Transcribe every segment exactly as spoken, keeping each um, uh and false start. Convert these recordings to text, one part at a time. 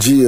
Jia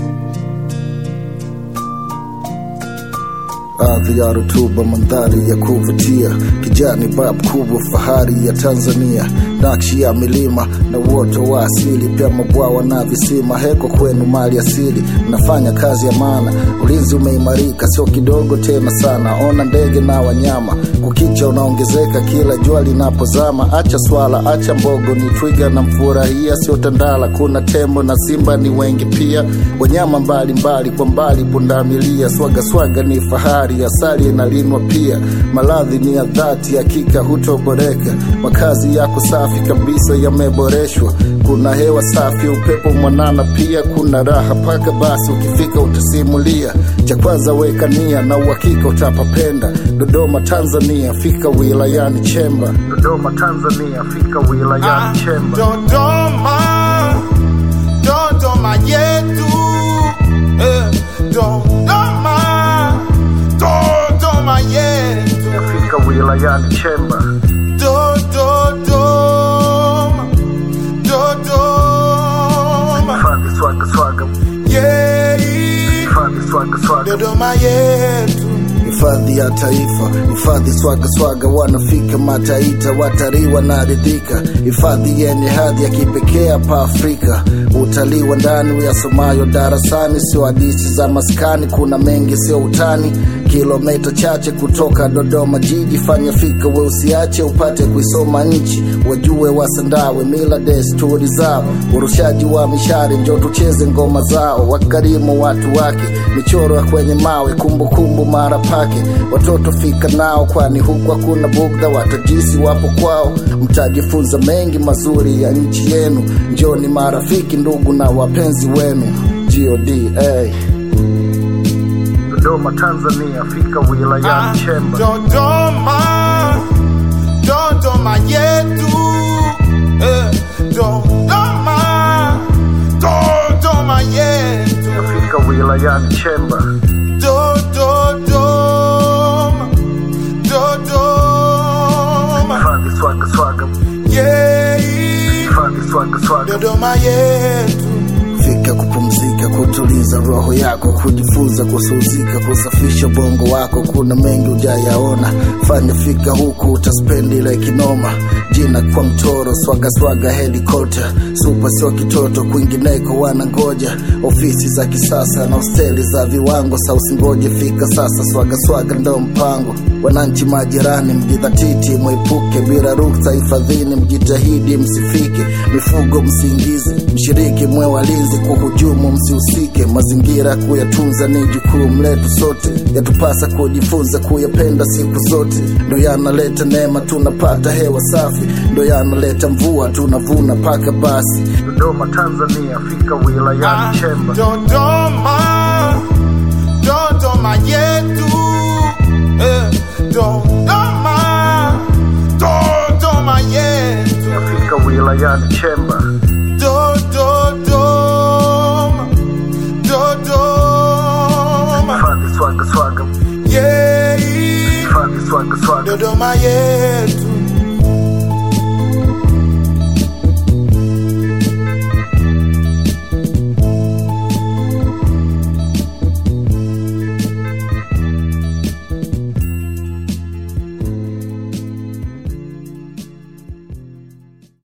ardhi ya rutuba, mandhari ya kuvutia, kijani bab kubwa, fahari ya Tanzania, nakshi ya milima na uoto wa asili, pia mabwawa na visima. Heko kwenu mali asili, mnafanya kazi ya maana, ulinzi umeimarika sio kidogo tena sana. Ona ndege na wanyama, kukicha unaongezeka kila jua linapozama. Acha swala, acha mbogo, ni twiga na mfurahia, sio tandala. Kuna tembo na simba ni wengi pia, wanyama mbali mbali, kwa mbali pundamilia. Swaga swaga ni fahari, asali inalinwa pia, maladhi ni ya dhati, hakika hutoboreka. Makazi yako safi kabisa yameboreshwa, kuna hewa safi, upepo mwanana pia. Kuna raha paka basi, ukifika utasimulia. Cha kwanza weka nia na uhakika utapapenda. Dodoma Tanzania, fika wilayani Chemba. Dodoma Tanzania, fika wilayani Chemba. Dodoma, Dodoma yetu, eh, Dodoma, Dodoma yetu, fika wilayani Chemba. Dodoma, Dodoma, hifadhi swaga swaga, yeah, hifadhi swaga swaga, Dodoma yetu, hifadhi ya taifa, hifadhi swaga swaga. Wanafika mataita, watalii wanaridhika, hifadhi yenye hadhi ya kipekee hapa Afrika. Utalii wa ndani uyasomayo darasani, sio hadithi za maskani, kuna mengi sio utani. Kilomita chache kutoka Dodoma jiji, fanya fika we usiache, upate kuisoma nchi. Wajue wasandawe mila desturi zao, urushaji wa mishari, njoo tucheze ngoma zao. Wakarimu watu wake, michoro ya kwenye mawe, kumbukumbu kumbu mara pake. Watoto fika nao, kwani huku hakuna bugdha, watajisi wapo kwao. Mtajifunza mengi mazuri ya nchi yenu, njoo ni marafiki, ndugu na wapenzi wenu. G O D A Dodoma Tanzania, fika wilayani Chemba. Dodoma, Dodoma yetu, eh, Dodoma, Dodoma yetu, fika wilayani Chemba. Dodoma, Dodoma, hifadhi swaga swaga, yeah, hifadhi swaga swaga, Dodoma yetu. Fika kupumzika, kutuliza roho yako, kujifunza, kusuzika, kusafisha bongo wako. Kuna mengi ujayaona, fanya fika huku, utaspendi ile kinoma. Jina kwa mtoro, swaga swaga helikopter, super sio kitoto, kwingineko wanangoja. Ofisi za kisasa na hosteli za viwango, sa usingoje, fika sasa. Swaga swaga ndo mpango, wananchi majirani, mjidhatiti mwepuke. Bila ruksa hifadhini, mjitahidi msifike. Mifugo msiingize, mshiriki mwe walinzi, kuhujumu msihusike. Mazingira kuyatunza ni jukumu letu sote, yatupasa kujifunza kuyapenda siku zote. Ndo yanaleta neema, tunapata hewa safi, ndo yanaleta mvua, tunavuna paka basi. Dodoma Tanzania, fika wilayani Chemba. Dodoma, Dodoma yetu, eh, Dodoma, Dodoma yetu, fika wilayani Chemba. Dodoma, Dodoma, hifadhi swaga swaga, yeah, hifadhi swaga swaga, Dodoma yetu.